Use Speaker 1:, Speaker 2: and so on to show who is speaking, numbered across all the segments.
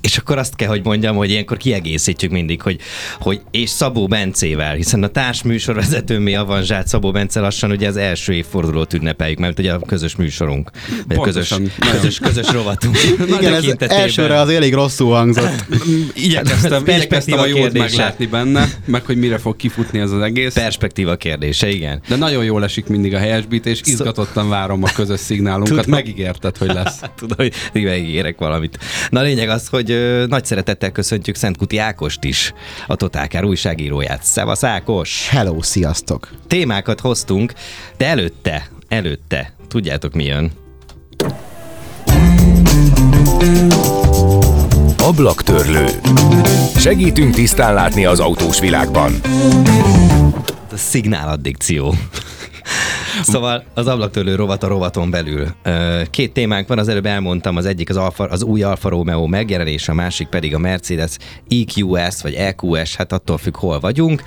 Speaker 1: És akkor azt kell, hogy mondjam, hogy ilyenkor kiegészítjük mindig, hogy és Szabó Bencével, hiszen a társműsorvezetőmé avanzsált Szabó Bence lassan ugye az első évfordulót ünnepeljük, mert ugye a közös műsorunk, vagy a közös rovatunk.
Speaker 2: Igen, ez elsőre az elég rosszul hangzott.
Speaker 3: Igyekeztem a jót meglátni benne, meg hogy mire fog kifutni ez az egész.
Speaker 1: Perspektíva kérdése, igen.
Speaker 3: De nagyon jól esik mindig a helyesbítés, izgatottan várom a közös szignálunkat, megígérted, hogy lesz.
Speaker 1: Tudom, hogy megígérek valamit. Na a lényeg az, hogy nagy szeretettel köszöntjük Szentkuti Ákost is, a Totálkár újságíróját. Szevasz Ákos!
Speaker 2: Hello, sziasztok!
Speaker 1: Témákat hoztunk, de előtte, tudjátok mi jön?
Speaker 4: Ablaktörlő. Segítünk tisztán látni az autós világban.
Speaker 1: A szignáladdikció. Szóval az ablaktörlő rovat a rovaton belül. Két témánk van, az előbb elmondtam, az egyik az új Alfa Romeo megjelenése, a másik pedig a Mercedes EQS vagy EQS, hát attól függ, hol vagyunk.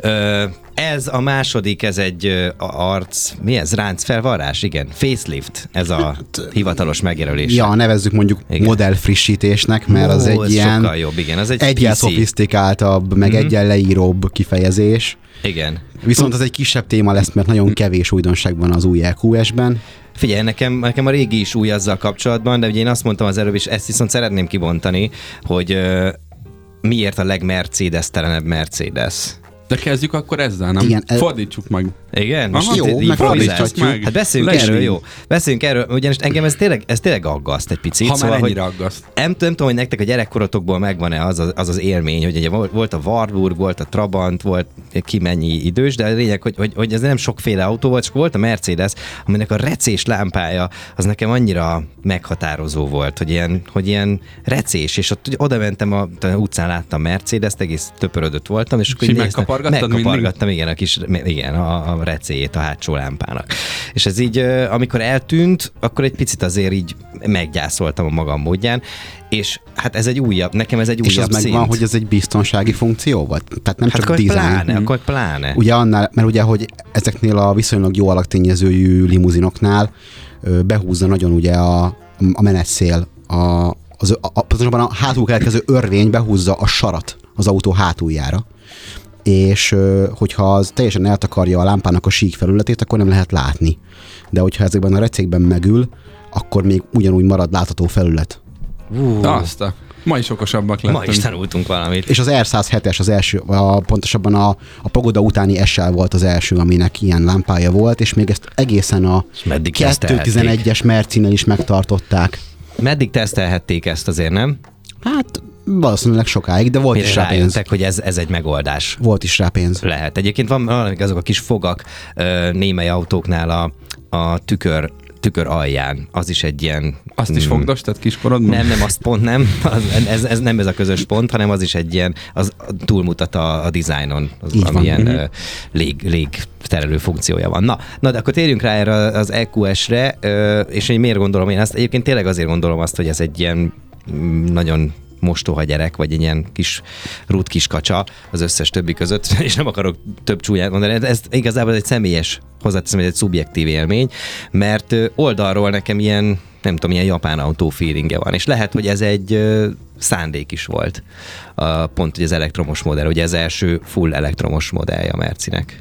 Speaker 1: Ez a második, ez egy ráncfelvarrás? Igen, facelift, ez a hivatalos megjelölés.
Speaker 2: Ja, nevezzük mondjuk modellfrissítésnek, mert az egy ilyen
Speaker 1: sokkal jobb, igen, az egy
Speaker 2: egyen szofisztikáltabb, meg egyen leíróbb kifejezés.
Speaker 1: Igen.
Speaker 2: Viszont az egy kisebb téma lesz, mert nagyon kevés újdonság van az új EQS-ben.
Speaker 1: Figyelj, nekem a régi is új azzal kapcsolatban, de ugye én azt mondtam az előbb, és ezt viszont szeretném kibontani, hogy miért a legmercedes-telenebb Mercedes.
Speaker 3: De kezdjük akkor ezzel, nem?
Speaker 2: Igen,
Speaker 3: fordítsuk meg.
Speaker 1: Igen?
Speaker 2: Aha, jó, megfordíthatjuk.
Speaker 1: Hát beszéljünk erről, jó. Beszéljünk erről, ugyanis engem ez tényleg aggaszt egy picit.
Speaker 3: Ha
Speaker 1: szóval,
Speaker 3: már ennyire aggaszt.
Speaker 1: Nem tudom, hogy nektek a gyerekkorotokból megvan-e az élmény, hogy ugye volt a Warburg, volt a Trabant, volt ki mennyi idős, de a lényeg, hogy ez nem sokféle autó volt, csak volt a Mercedes, aminek a recés lámpája az nekem annyira meghatározó volt, hogy ilyen recés, és ott oda mentem a utcán, láttam Mercedes-t, egész töpörödött voltam, és akkor megkapargattam, igen, a recéjét a hátsó lámpának. És ez így, amikor eltűnt, akkor egy picit azért így meggyászoltam a magam módján, és hát nekem ez egy újabb
Speaker 2: és az
Speaker 1: szint.
Speaker 2: megvan, hogy ez egy biztonsági funkció volt? Tehát nem csak design.
Speaker 1: Akkor pláne.
Speaker 2: Ugye annál, mert ugye, hogy ezeknél a viszonylag jó alaktényezőjű limuzinoknál behúzza nagyon ugye a menetszél, pontosabban a hátul keletkező örvény behúzza a sarat az autó hátuljára, és hogyha az teljesen eltakarja a lámpának a sík felületét, akkor nem lehet látni. De hogyha ezekben a recékben megül, akkor még ugyanúgy marad látható felület.
Speaker 3: Ma is okosabbak lettünk.
Speaker 1: Ma is tanultunk valamit.
Speaker 2: És az R107-es az első, pontosabban a Pagoda utáni SL volt az első, aminek ilyen lámpája volt, és még ezt egészen a 211-es Mercinél is megtartották.
Speaker 1: Meddig tesztelhették ezt azért, nem?
Speaker 2: Hát valószínűleg sokáig, de volt is rá pénz.
Speaker 1: Hogy ez egy megoldás.
Speaker 2: Volt is rá pénz.
Speaker 1: Lehet. Egyébként van azok a kis fogak némely autóknál a tükör alján. Az is egy ilyen...
Speaker 3: Azt is fogdostad kiskorodban?
Speaker 1: Nem, azt pont nem. Ez nem ez a közös pont, hanem az is egy ilyen, az túlmutat a dizájnon, amilyen légterelő funkciója van. Na, de akkor térjünk rá erre az EQS-re, és hogy miért gondolom én azt? Egyébként tényleg azért gondolom azt, hogy ez egy ilyen nagyon mostoha gyerek, vagy egy ilyen rút kis kacsa az összes többi között, és nem akarok több csúnyát mondani, ez igazából egy személyes, hozzáteszem, egy szubjektív élmény, mert oldalról nekem ilyen, nem tudom, ilyen japán autó feelingje van, és lehet, hogy ez egy szándék is volt, pont hogy az elektromos modell, ugye ez első full elektromos modellje a Mercinek.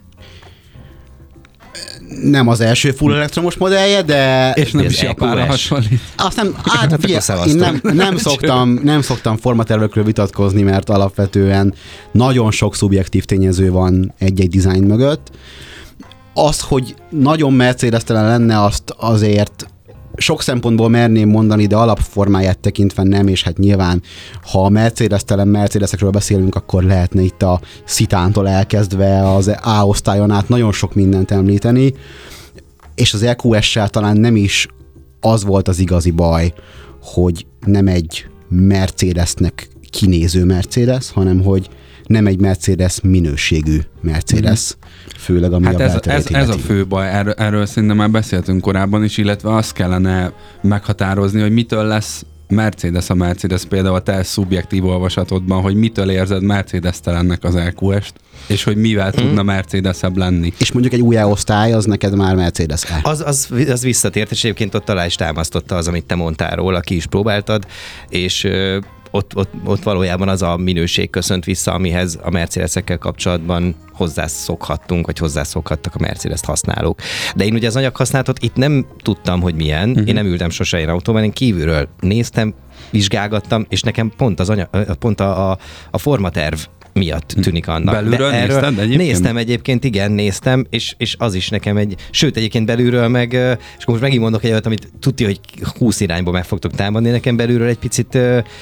Speaker 2: Nem az első full elektromos modellje, de...
Speaker 3: És nem is Japánra hasonlít.
Speaker 2: Azt nem, én nem szoktam formatervekről vitatkozni, mert alapvetően nagyon sok szubjektív tényező van egy-egy dizájn mögött. Az, hogy nagyon Mercedes-telen lenne, azt azért sok szempontból merném mondani, de alapformáját tekintve nem, és hát nyilván, ha a Mercedes-telen Mercedesekről beszélünk, akkor lehetne itt a Citántól elkezdve az A-osztályon át nagyon sok mindent említeni, és az EQS-sel talán nem is az volt az igazi baj, hogy nem egy Mercedesnek kinéző Mercedes, hanem hogy nem egy Mercedes minőségű Mercedes, főleg ami a belterét
Speaker 3: ez a fő baj, erről szerintem már beszéltünk korábban is, illetve azt kellene meghatározni, hogy mitől lesz Mercedes a Mercedes, például a te szubjektív olvasatodban, hogy mitől érzed Mercedes-telennek az EQS-t, és hogy mivel tudna Mercedes-ebb lenni.
Speaker 2: És mondjuk egy új osztály, az neked már Mercedes-e?
Speaker 1: Az visszatért, és egyébként ott alá is támasztotta az, amit te mondtál róla, ki is próbáltad, és ott valójában az a minőség köszönt vissza, amihez a Mercedesekkel kapcsolatban hozzászokhattunk, vagy hozzászokhattak a Mercedes-t használók. De én ugye az anyaghasználatot itt nem tudtam, hogy milyen. Én nem ültem sose ilyen autóban, én kívülről néztem, vizsgálgattam, és nekem pont a formaterv miatt tűnik annak.
Speaker 3: Belülről nézted egyébként?
Speaker 1: Néztem egyébként, igen, néztem, és az is nekem sőt, egyébként belülről meg, és akkor most megint mondok egy olyat, amit tudja, hogy 20 irányba meg fogtok támadni, nekem belülről egy picit,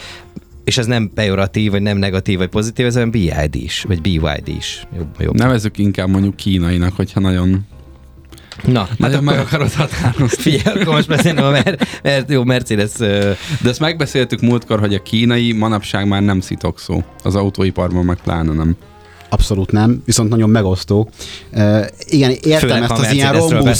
Speaker 1: és ez nem pejoratív, vagy nem negatív, vagy pozitív, ez olyan BYD is, vagy BYD is. Jobb.
Speaker 3: Nevezzük inkább mondjuk kínainak, hogyha nagyon...
Speaker 1: Na,
Speaker 3: nagyon meg akarod határozni.
Speaker 1: Figyelj, akkor most beszélnem mert jó, Mercedes...
Speaker 3: De ezt megbeszéltük múltkor, hogy a kínai manapság már nem szitokszó. Az autóiparban meg pláne nem.
Speaker 2: Abszolút nem, viszont nagyon megosztó. Igen, értem főleg, ezt az ilyen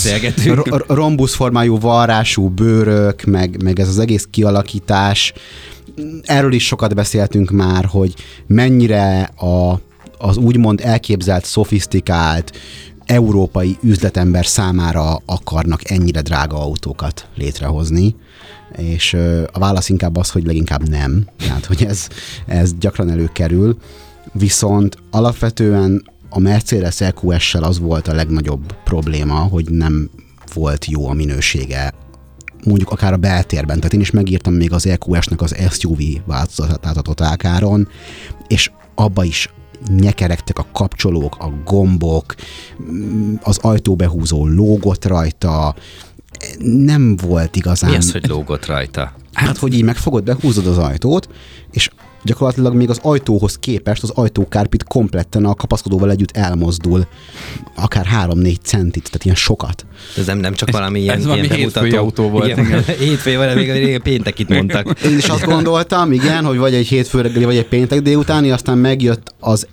Speaker 2: rombusz formájú varrású bőrök, meg ez az egész kialakítás. Erről is sokat beszéltünk már, hogy mennyire az úgymond elképzelt, szofisztikált, európai üzletember számára akarnak ennyire drága autókat létrehozni, és a válasz inkább az, hogy leginkább nem, tehát hogy ez gyakran előkerül, viszont alapvetően a Mercedes EQS-sel az volt a legnagyobb probléma, hogy nem volt jó a minősége, mondjuk akár a beltérben, tehát én is megírtam még az EQS-nek az SUV változatát a Totálkáron, és abba is nyekeregtek a kapcsolók, a gombok, az ajtóbehúzó lógott rajta, nem volt igazán...
Speaker 1: Mi az, hogy lógott rajta?
Speaker 2: Hát, hogy így megfogod, behúzod az ajtót, és gyakorlatilag még az ajtóhoz képest az ajtókárpit kompletten a kapaszkodóval együtt elmozdul, akár 3-4 centit, tehát ilyen sokat.
Speaker 1: Ez nem csak valami ilyen
Speaker 3: hétfői autó volt.
Speaker 1: Igen, hétfői, még péntekit mondtak.
Speaker 2: Én is azt gondoltam, igen, hogy vagy egy hétfő reggeli, vagy egy péntek délutáni, aztán megjött az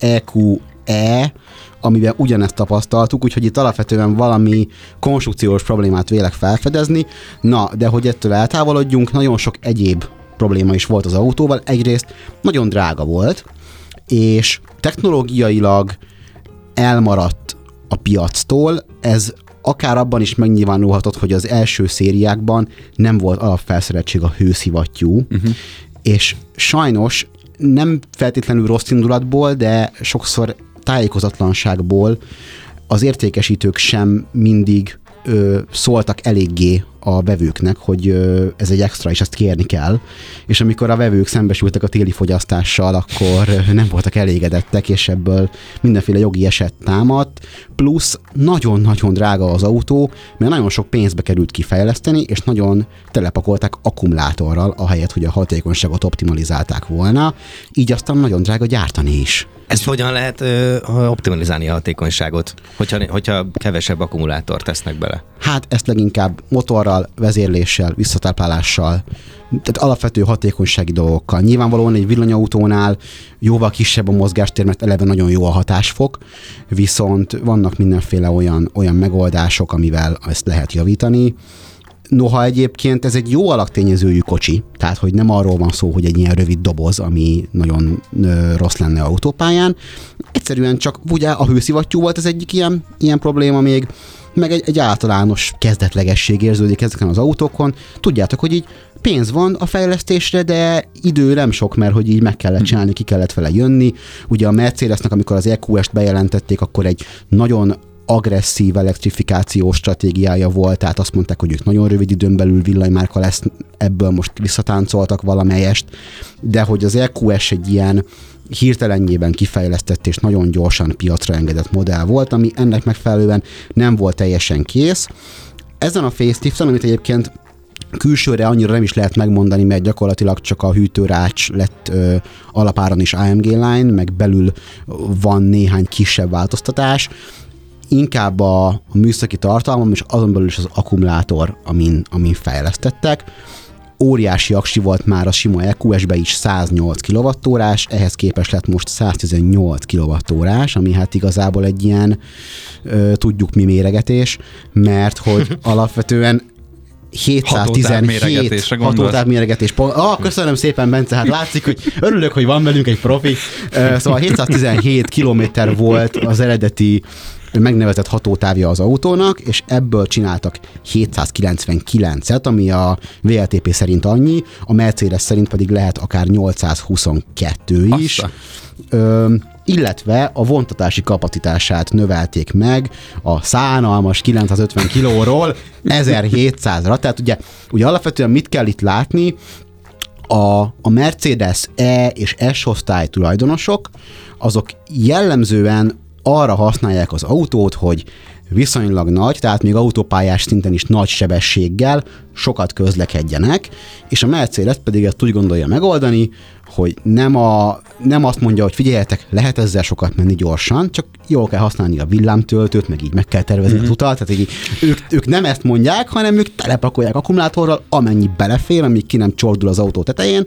Speaker 2: EQE, amiben ugyanezt tapasztaltuk, úgyhogy itt alapvetően valami konstrukciós problémát vélek felfedezni. Na, de hogy ettől eltávolodjunk, nagyon sok egyéb probléma is volt az autóval. Egyrészt nagyon drága volt, és technológiailag elmaradt a piactól. Ez akár abban is megnyilvánulhatott, hogy az első szériákban nem volt alapfelszereltség a hőszivattyú, és sajnos nem feltétlenül rossz indulatból, de sokszor tájékozatlanságból az értékesítők sem mindig szóltak eléggé a vevőknek, hogy ez egy extra, és ezt kérni kell. És amikor a vevők szembesültek a téli fogyasztással, akkor nem voltak elégedettek, és ebből mindenféle jogi eset támadt. Plusz nagyon-nagyon drága az autó, mert nagyon sok pénzbe került kifejleszteni, és nagyon telepakolták akkumulátorral, ahelyett, hogy a hatékonyságot optimalizálták volna. Így aztán nagyon drága gyártani is.
Speaker 1: Ezt hogyan lehet optimalizálni a hatékonyságot, hogyha kevesebb akkumulátort tesznek bele?
Speaker 2: Hát ezt leginkább motorral, vezérléssel, visszatáplálással, tehát alapvető hatékonysági dolgokkal. Nyilvánvalóan egy villanyautónál jóval kisebb a mozgástér, mert eleve nagyon jó a hatásfok, viszont vannak mindenféle olyan megoldások, amivel ezt lehet javítani. Noha egyébként ez egy jó alaktényezőjű kocsi, tehát hogy nem arról van szó, hogy egy ilyen rövid doboz, ami nagyon rossz lenne autópályán. Egyszerűen csak ugye a hőszivattyú volt ez egyik ilyen probléma még, meg egy általános kezdetlegesség érződik ezeken az autókon. Tudjátok, hogy így pénz van a fejlesztésre, de idő nem sok, mert hogy így meg kellett csinálni, ki kellett vele jönni. Ugye a Mercedesnek, amikor az EQS-t bejelentették, akkor egy nagyon agresszív elektrifikációs stratégiája volt, tehát azt mondták, hogy ők nagyon rövid időn belül villanymárka lesz, ebből most visszatáncoltak valamelyest, de hogy az EQS egy ilyen hirtelenjében kifejlesztett és nagyon gyorsan piacra engedett modell volt, ami ennek megfelelően nem volt teljesen kész. Ezen a faceliften, amit egyébként külsőre annyira nem is lehet megmondani, mert gyakorlatilag csak a hűtőrács lett alapáron is AMG line, meg belül van néhány kisebb változtatás, inkább a műszaki tartalmam, és azon belül is az akkumulátor, amin fejlesztettek. Óriási aksi volt már a sima EQS-be is 108 kWh, ehhez képest lett most 118 kWh, ami hát igazából egy ilyen tudjuk mi méregetés, mert hogy alapvetően 717 hatótávméregetés. Köszönöm szépen, Bence, hát látszik, hogy örülök, hogy van velünk egy profi. Szóval 717 kilométer volt az eredeti megnevezett hatótávja az autónak, és ebből csináltak 799-et, ami a WLTP szerint annyi, a Mercedes szerint pedig lehet akár 822 is. Illetve a vontatási kapacitását növelték meg a szánalmas 950 kilóról 1700-ra. Tehát ugye alapvetően mit kell itt látni, a Mercedes E és S osztály tulajdonosok, azok jellemzően arra használják az autót, hogy viszonylag nagy, tehát még autópályás szinten is nagy sebességgel sokat közlekedjenek, és a Mercedes pedig ezt úgy gondolja megoldani, hogy nem azt mondja, hogy figyeljetek, lehet ezzel sokat menni gyorsan, csak jól kell használni a villámtöltőt, meg így meg kell tervezni az utat, tehát így ők nem ezt mondják, hanem ők telepakolják akkumulátorral, amennyi belefér, amíg ki nem csordul az autó tetején,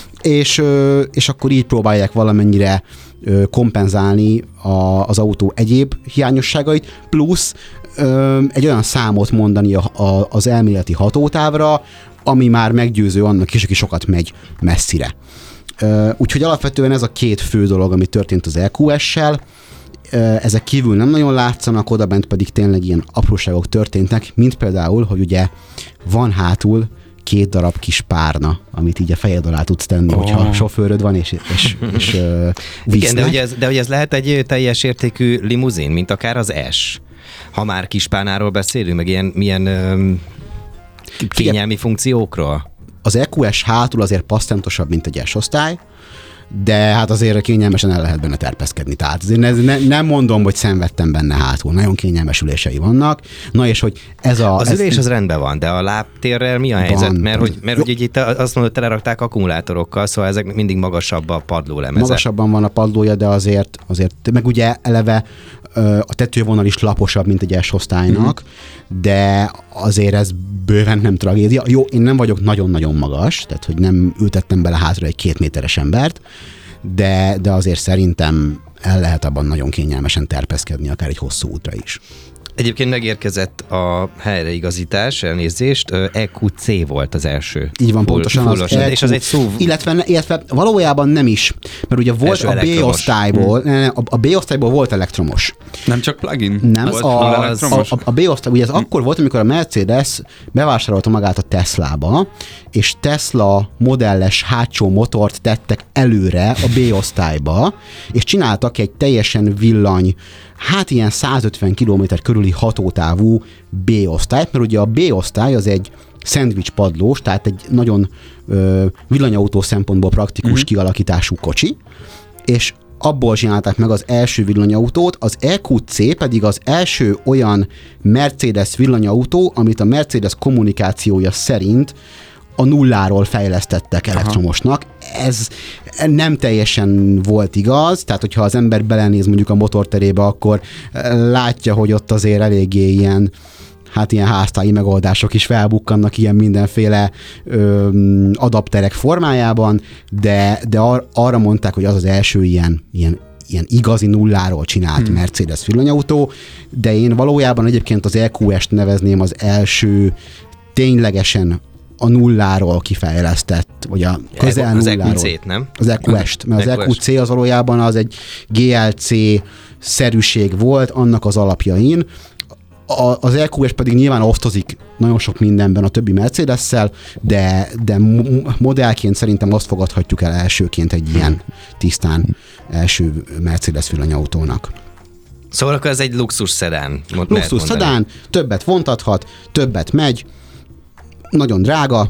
Speaker 2: és akkor így próbálják valamennyire kompenzálni az autó egyéb hiányosságait, plusz egy olyan számot mondani az elméleti hatótávra, ami már meggyőző annak is, aki sokat megy messzire. Úgyhogy alapvetően ez a két fő dolog, ami történt az EQS-sel. Ezek kívül nem nagyon látszanak, odabent pedig tényleg ilyen apróságok történtek, mint például, hogy ugye van hátul 2 darab kis párna, amit így a fejed alá tudsz tenni, hogyha sofőröd van, és
Speaker 1: igen, de hogy ez lehet egy teljes értékű limuzin, mint akár az S. Ha már kispárnáról beszélünk, meg milyen kényelmi funkciókról.
Speaker 2: Az EQS hátul azért passztentosabb, mint egy S-osztály, de hát azért kényelmesen el lehet benne terpeszkedni. Tehát azért nem mondom, hogy szenvedtem benne hátul. Nagyon kényelmes ülései vannak. Na és hogy
Speaker 1: az ülés az rendben van, de a lábtérrel mi a helyzet? Mert hogy itt azt mondod, telerakták akkumulátorokkal, szóval ezek mindig magasabb a padlólemeze.
Speaker 2: Magasabban van a padlója, de azért meg ugye eleve a tetővonal is laposabb, mint egy S-osztálynak, de azért ez bőven nem tragédia. Jó, én nem vagyok nagyon-nagyon magas, tehát hogy nem ültettem bele hátra egy 2 méteres embert, de azért szerintem el lehet abban nagyon kényelmesen terpeszkedni, akár egy hosszú útra is.
Speaker 1: Egyébként megérkezett a helyreigazítás, elnézést, EQC volt az első.
Speaker 2: Így van, pontosan az
Speaker 1: EQ, és az egy szó.
Speaker 2: Illetve valójában nem is, mert ugye volt a B-osztályból, a B-osztályból volt elektromos.
Speaker 3: Nem csak plug-in?
Speaker 2: Nem, a B-osztály, ugye ez akkor volt, amikor a Mercedes bevásárolta magát a Teslába, és Tesla modelles hátsó motort tettek előre a B-osztályba, és csináltak egy teljesen villany, hát ilyen 150 km körüli hatótávú B-osztályt, mert ugye a B-osztály az egy szendvics padlós, tehát egy nagyon villanyautó szempontból praktikus kialakítású kocsi, és abból csinálták meg az első villanyautót, az EQC pedig az első olyan Mercedes villanyautó, amit a Mercedes kommunikációja szerint a nulláról fejlesztettek elektromosnak. Ez nem teljesen volt igaz, tehát hogyha az ember belenéz mondjuk a motorterébe, akkor látja, hogy ott azért eléggé ilyen háztáji megoldások is felbukkannak ilyen mindenféle adapterek formájában, de arra mondták, hogy az az első ilyen igazi nulláról csinált Mercedes villanyautó, de én valójában egyébként az EQS-t nevezném az első ténylegesen a nulláról kifejlesztett, vagy a közel nulláról.
Speaker 1: Az EQC-t, nem?
Speaker 2: Az EQS-t, mert az EQC az valójában az egy GLC-szerűség volt annak az alapjain. Az EQS pedig nyilván osztozik nagyon sok mindenben a többi Mercedes-szel, de modellként szerintem azt fogadhatjuk el elsőként egy ilyen tisztán első Mercedes villanyautónak.
Speaker 1: Szóval akkor ez egy luxus szedán.
Speaker 2: Luxus szedán, többet vontathat, többet megy, nagyon drága,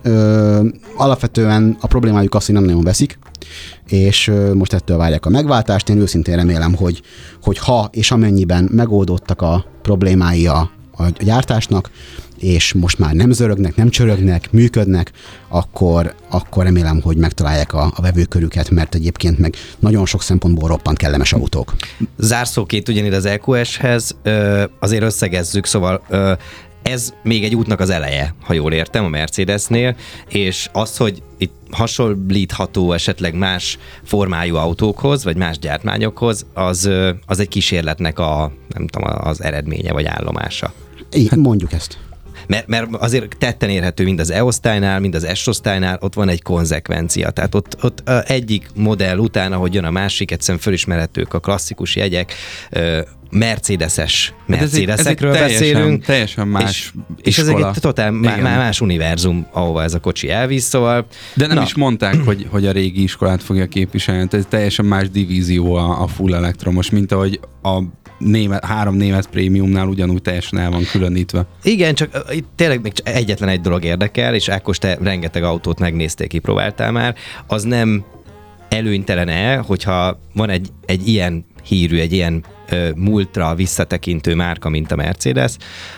Speaker 2: alapvetően a problémájuk az, hogy nem nagyon veszik, és most ettől várják a megváltást. Én őszintén remélem, hogy ha és amennyiben megoldottak a problémái a gyártásnak, és most már nem zörögnek, nem csörögnek, működnek, akkor remélem, hogy megtalálják a vevőkörüket, mert egyébként meg nagyon sok szempontból roppant kellemes autók.
Speaker 1: Zárszóként ugyanígy az EQS-hez azért összegezzük, szóval ez még egy útnak az eleje, ha jól értem, a Mercedesnél, és az, hogy itt hasonlítható esetleg más formájú autókhoz, vagy más gyártmányokhoz, az egy kísérletnek az eredménye, vagy állomása.
Speaker 2: Mondjuk ezt.
Speaker 1: Mert azért tetten érhető mind az E-osztálynál, mind az S-osztálynál, ott van egy konzekvencia. Tehát ott egyik modell után, ahogy jön a másik, egyszerűen fölismerhetők a klasszikus jegyek, Mercedesekről beszélünk.
Speaker 3: Teljesen más
Speaker 1: és ez egy totál más univerzum, ahova ez a kocsi elvisz, szóval...
Speaker 3: De nem is mondták, hogy a régi iskolát fogja képviselni, ez teljesen más divízió a full elektromos, mint ahogy a 3 német prémiumnál ugyanúgy teljesen el van különítve.
Speaker 1: Igen, csak itt tényleg még egyetlen egy dolog érdekel, és Ákos, te rengeteg autót megnéztél, kipróbáltál már, az nem előnytelen-e, hogyha van egy ilyen hírű, egy ilyen múltra visszatekintő márka, mint a Mercedes,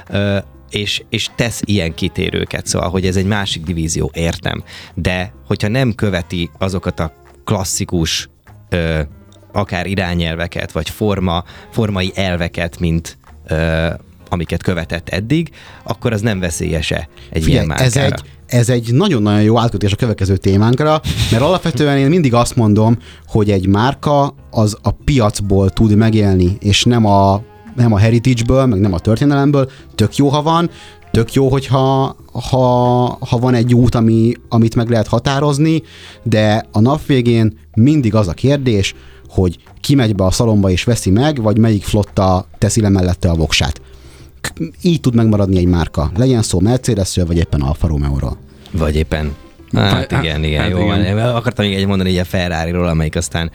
Speaker 1: és tesz ilyen kitérőket, szóval, hogy ez egy másik divízió, értem. De hogyha nem követi azokat a klasszikus akár irányelveket, vagy formai elveket, mint amiket követett eddig, akkor az nem veszélyes-e egy ilyen márkára?
Speaker 2: Ez egy nagyon-nagyon jó átkötés a következő témánkra, mert alapvetően én mindig azt mondom, hogy egy márka az a piacból tud megélni, és nem a heritage-ből, meg nem a történelemből. Tök jó, ha van, tök jó, hogyha van egy út, amit meg lehet határozni, de a nap végén mindig az a kérdés, hogy ki megy be a szalomba és veszi meg, vagy melyik flotta teszi le mellette a voksát. Így tud megmaradni egy márka. Legyen szó Mercedesről, vagy éppen Alfa Romeo-ról.
Speaker 1: Vagy éppen. Hát igen, jó van. Akartam még egy mondani így a Ferrari-ról, amelyik aztán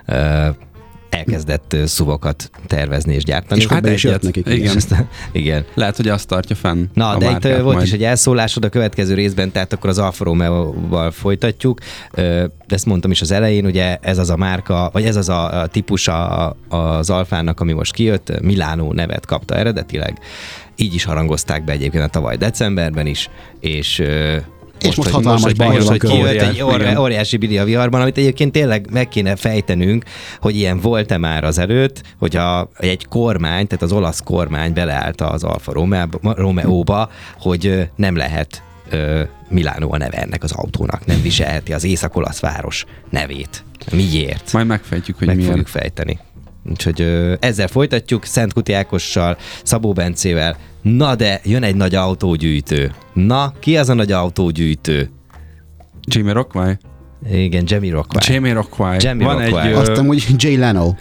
Speaker 1: elkezdett szuvokat tervezni és gyártani.
Speaker 2: És hát is jött nekik.
Speaker 1: Igen.
Speaker 3: Lehet, hogy azt tartja fenn.
Speaker 1: Na, de itt volt is egy elszólásod a következő részben, tehát akkor az Alfa Romeo-val folytatjuk. De ezt mondtam is az elején, ugye ez az a márka, vagy ez az a típus az Alfának, ami most kijött, Milano nevet kapta eredetileg. Így is harangozták be egyébként a tavaly decemberben is, és
Speaker 2: most hatalmas bajról van
Speaker 1: kijött egy óriási bidi a viharban, amit egyébként tényleg meg kéne fejtenünk, hogy ilyen volt-e már az előtt, hogyha egy kormány, tehát az olasz kormány beleállt az Alfa Romeo-ba, hogy nem lehet Milano a neve ennek az autónak, nem viselheti az észak-olasz város nevét. Miért?
Speaker 3: Majd megfejtjük, hogy
Speaker 1: miért.
Speaker 3: Meg
Speaker 1: fogjuk fejteni. Úgyhogy ezzel folytatjuk, Szent Kuti Ákossal, Szabó Bencével. Na de jön egy nagy autógyűjtő. Na, ki az a nagy autógyűjtő?
Speaker 3: Jamiroquai?
Speaker 1: Igen, Jamiroquai.
Speaker 3: Van egy...
Speaker 2: Azt amúgy Jay Leno.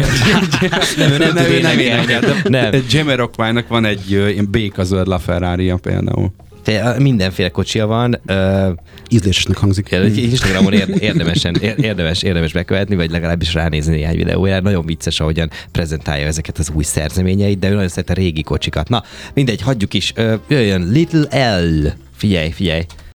Speaker 3: Nem. Jamiroquainak van egy béka zöld LaFerrari-ja például.
Speaker 1: Mindenféle kocsia van.
Speaker 2: Ízlésesnek hangzik.
Speaker 1: Instagramon érdemes bekövetni, vagy legalábbis ránézni néhány videójára. Nagyon vicces, ahogyan prezentálja ezeket az új szerzeményeit, de ő nagyon szeret a régi kocsikat. Na, mindegy, hagyjuk is. Jöjjön Little L. Figyelj.